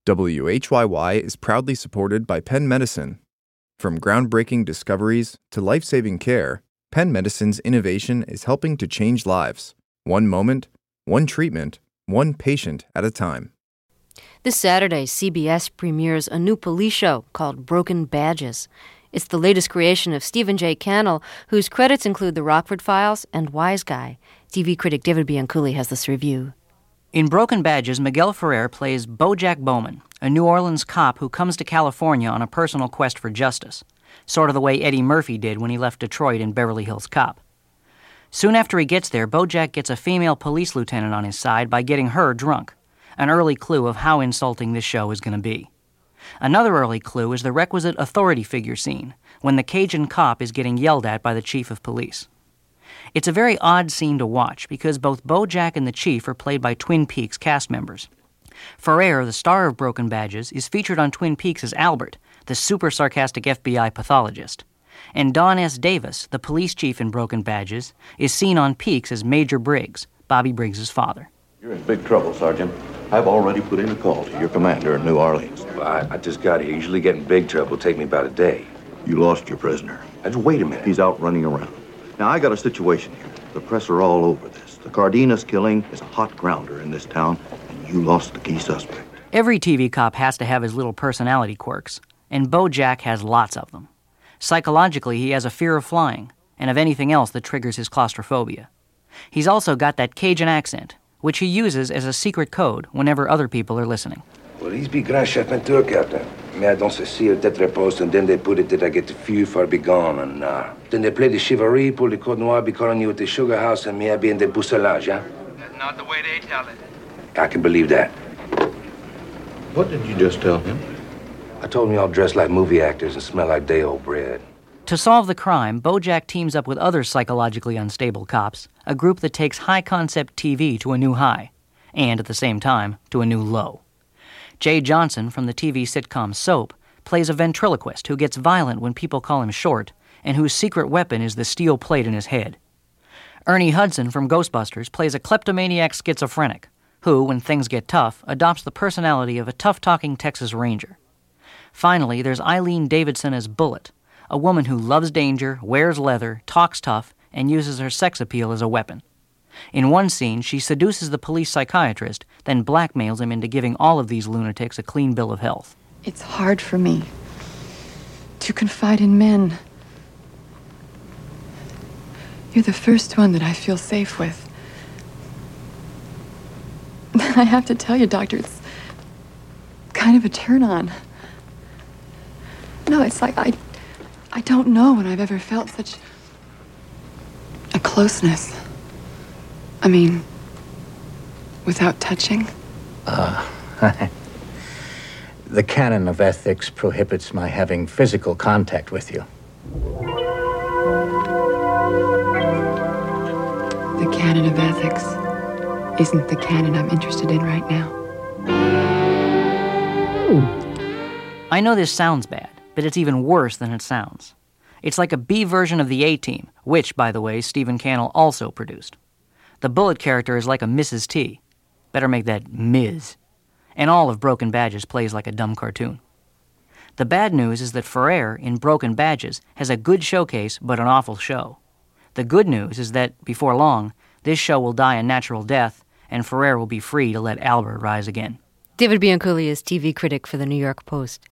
WHYY is proudly supported by Penn Medicine. From groundbreaking discoveries to life-saving care, Penn Medicine's innovation is helping to change lives. One moment, one treatment, one patient at a time. This Saturday, CBS premieres a new police show called Broken Badges. It's the latest creation of Stephen J. Cannell, whose credits include The Rockford Files and Wise Guy. TV critic David Bianculli has this review. In Broken Badges, Miguel Ferrer plays Bojack Bowman, a New Orleans cop who comes to California on a personal quest for justice, sort of the way Eddie Murphy did when he left Detroit in Beverly Hills Cop. Soon after he gets there, Bojack gets a female police lieutenant on his side by getting her drunk, an early clue of how insulting this show is going to be. Another early clue is the requisite authority figure scene, when the Cajun cop is getting yelled at by the chief of police. It's a very odd scene to watch because both Bojack and the chief are played by Twin Peaks cast members. Ferrer, the star of Broken Badges, is featured on Twin Peaks as Albert, the super sarcastic FBI pathologist. And Don S. Davis, the police chief in Broken Badges, is seen on Peaks as Major Briggs, Bobby Briggs' father. You're in big trouble, Sergeant. I've already put in a call to your commander in New Orleans. Well, I just got here. Usually get in big trouble. Take me about a day. You lost your prisoner. Just wait a minute. He's out running around. Now, I got a situation here. The press are all over this. The Cardenas killing is a hot grounder in this town, and you lost the key suspect. Every TV cop has to have his little personality quirks, and Bojack has lots of them. Psychologically, he has a fear of flying, and of anything else that triggers his claustrophobia. He's also got that Cajun accent, which he uses as a secret code whenever other people are listening. Police be grand chef menteur, Captain. Mais dans ceci, tête repose, and then they put it that I get the few far be gone, and then they play the chivalry, pour le code noir, be calling you at the sugar house, and me I be in the bousselage, huh? That's not the way they tell it. I can believe that. What did you just tell him? I told him y'all dress like movie actors and smell like day-old bread. To solve the crime, Bojack teams up with other psychologically unstable cops, a group that takes high-concept TV to a new high, and at the same time, to a new low. Jay Johnson, from the TV sitcom Soap, plays a ventriloquist who gets violent when people call him short, and whose secret weapon is the steel plate in his head. Ernie Hudson, from Ghostbusters, plays a kleptomaniac schizophrenic, who, when things get tough, adopts the personality of a tough-talking Texas Ranger. Finally, there's Eileen Davidson as Bullet, a woman who loves danger, wears leather, talks tough, and uses her sex appeal as a weapon. In one scene, she seduces the police psychiatrist, then blackmails him into giving all of these lunatics a clean bill of health. It's hard for me to confide in men. You're the first one that I feel safe with. I have to tell you, Doctor, it's kind of a turn-on. No, it's like I don't know when I've ever felt such a closeness. I mean, without touching. The canon of ethics prohibits my having physical contact with you. The canon of ethics isn't the canon I'm interested in right now. I know this sounds bad, but it's even worse than it sounds. It's like a B version of the A-Team, which, by the way, Stephen Cannell also produced. The Bullet character is like a Mrs. T. Better make that Ms. And all of Broken Badges plays like a dumb cartoon. The bad news is that Ferrer, in Broken Badges, has a good showcase but an awful show. The good news is that, before long, this show will die a natural death, and Ferrer will be free to let Albert rise again. David Bianculli is TV critic for the New York Post.